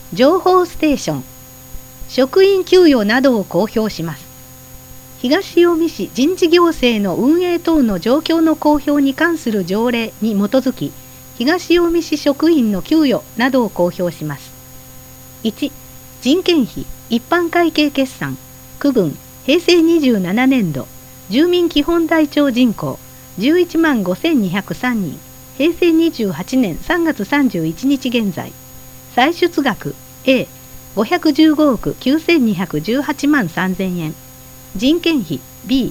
情報ステーション、職員給与などを公表します。東近江市人事行政の運営等の状況の公表に関する条例に基づき、東近江市職員の給与などを公表します。1、人件費、一般会計決算、区分、平成27年度、住民基本台帳人口、11万5203人、平成28年3月31日現在、歳出額 A、515億9218万3000円、人件費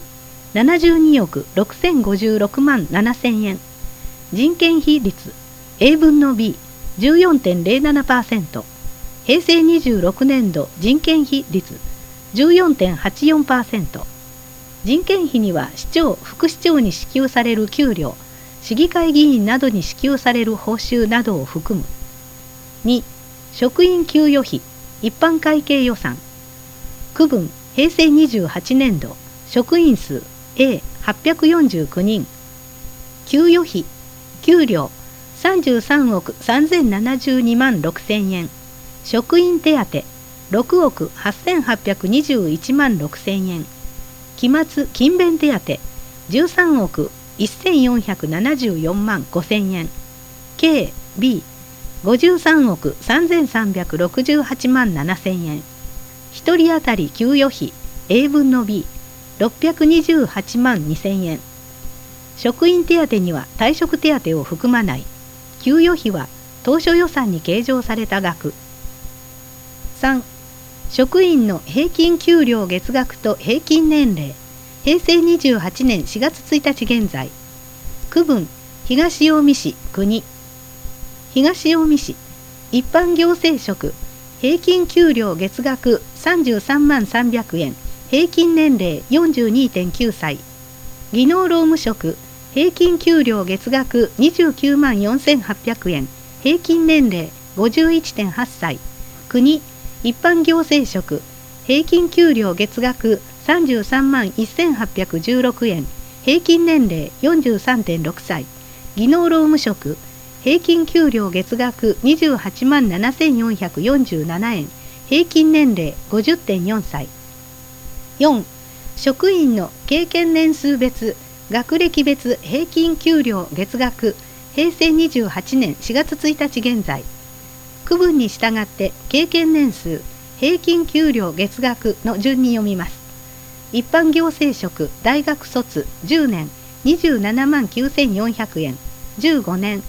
B、72億6056万7000円、人件費率 A 分の B、14.07%、平成26年度人件費率 14.84%、人件費には市長・副市長に支給される給料、市議会議員などに支給される報酬などを含む。2、職員給与費、一般会計予算、区分、平成28年度、職員数 A849 人、給与費、給料33億3072万6000円、職員手当6億8821万6000円、期末勤勉手当13億1474万5000円、計 B53 億3368万7000円、1人当たり給与費 A 分の B628 万2000円、職員手当には退職手当を含まない。給与費は当初予算に計上された額。3、職員の平均給料月額と平均年齢、平成28年4月1日現在、区分、東近江市国、東近江市、一般行政職、平均給料月額33万300円、平均年齢 42.9 歳、技能労務職、平均給料月額29万4800円、平均年齢 51.8 歳、国、一般行政職、平均給料月額33万1816円、平均年齢 43.6 歳、技能労務職、平均給料月額28万7447円、平均年齢 50.4 歳。4、職員の経験年数別、学歴別平均給料月額、平成28年4月1日現在、区分に従って経験年数、平均給料月額の順に読みます。一般行政職、大学卒10年27万9400円、15年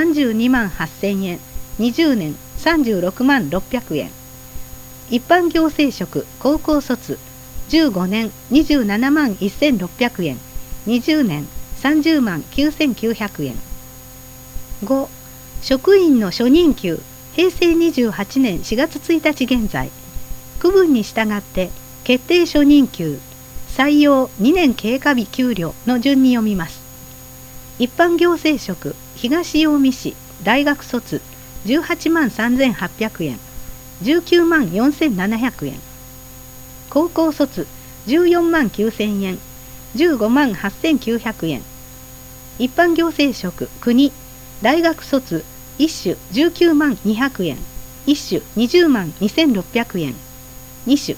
32万8000円、20年36万600円。一般行政職、高校卒15年27万1600円、20年30万9900円。5、職員の初任給、平成28年4月1日現在、区分に従って決定初任給、採用2年経過日給料の順に読みます。一般行政職、東近江市、大学卒18万3800円、19万4700円。高校卒14万9000円、15万8900円。一般行政職、国、大学卒1種19万200円、1種20万2600円、2種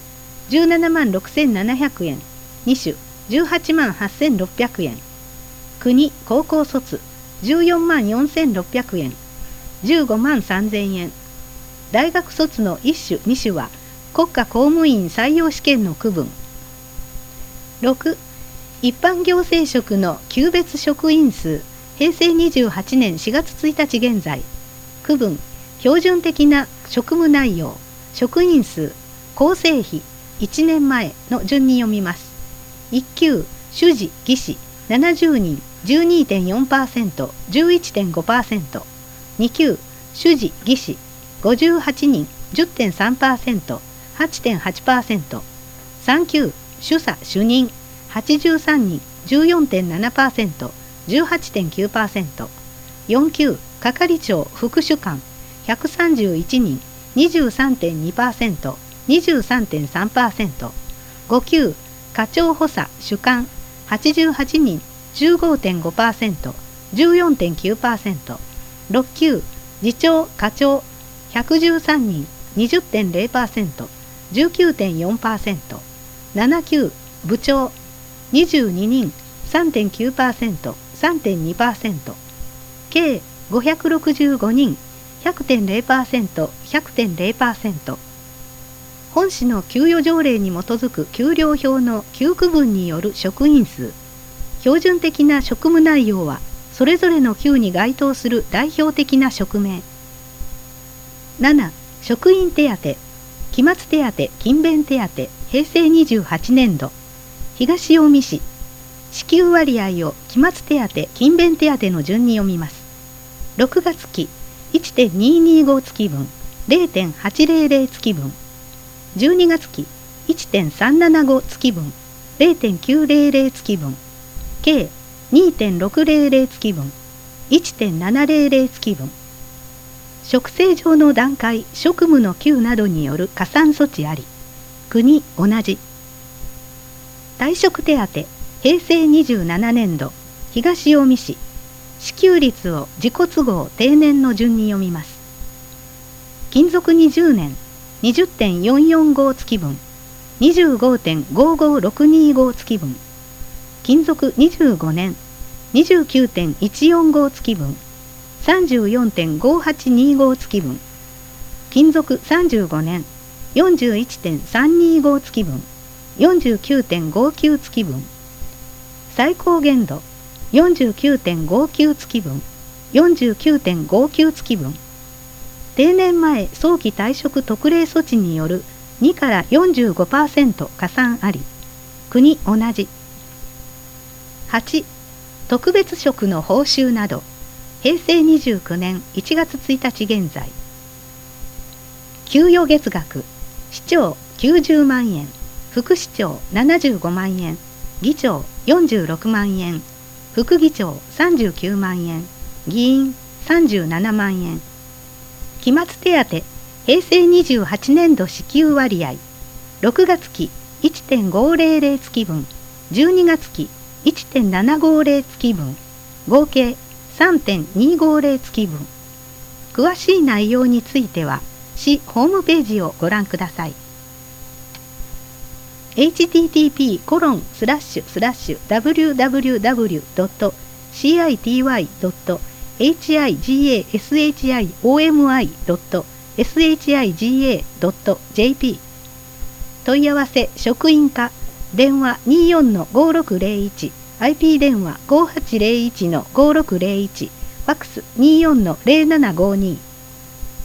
17万6700円、2種18万8600円。国、高校卒14万4600円、15万3000円。大学卒の1種2種は国家公務員採用試験の区分。6、一般行政職の級別職員数、平成28年4月1日現在、区分、標準的な職務内容、職員数、構成比、1年前の順に読みます。1級、主事、技師、70人、12.4%、11.5%。2級、主事、技師、58人、10.3%、8.8%。3級、主査、主任、83人、14.7%、18.9%。4級、係長、副主幹、131人、23.2%、23.3%。5級、課長補佐、主幹、88人、15.5%、14.9%。6級、次長、課長、113人、 20.0%、19.4%、79部長22人 3.9%、3.2%、計565人 100.0%、100.0%。本市の給与条例に基づく給料表の9区分による職員数。標準的な職務内容はそれぞれの級に該当する代表的な職名。7. 職員手当、期末手当、勤勉手当、平成28年度。東近江市。支給割合を期末手当、勤勉手当の順に読みます。6月期 1.225 月分、0.800 月分。12月期 1.375 月分、0.900 月分。計 2.600 月分、1.700 月分。職制上の段階、職務の級などによる加算措置あり、国同じ。退職手当、平成27年度、東近江市。支給率を自己都合定年の順に読みます。勤続20年、20.445 月分、25.55625 月分。勤続25年、29.145 月分、34.5825 月分。勤続35年、41.325 月分、49.59 月分。最高限度、49.59 月分、49.59 月分。定年前早期退職特例措置による2から 45% 加算あり、国同じ。8. 特別職の報酬など、平成29年1月1日現在。給与月額、市長90万円、副市長75万円、議長46万円、副議長39万円、議員37万円。期末手当、平成28年度支給割合、6月期 1.500 月分、12月期1.750 月分、合計 3.250 月分。詳しい内容については、市ホームページをご覧ください。http://www.city.shihomi.shiga.jp 問い合わせ職員課電話 24-5601 IP 電話 5801-5601 ファックス 24-0752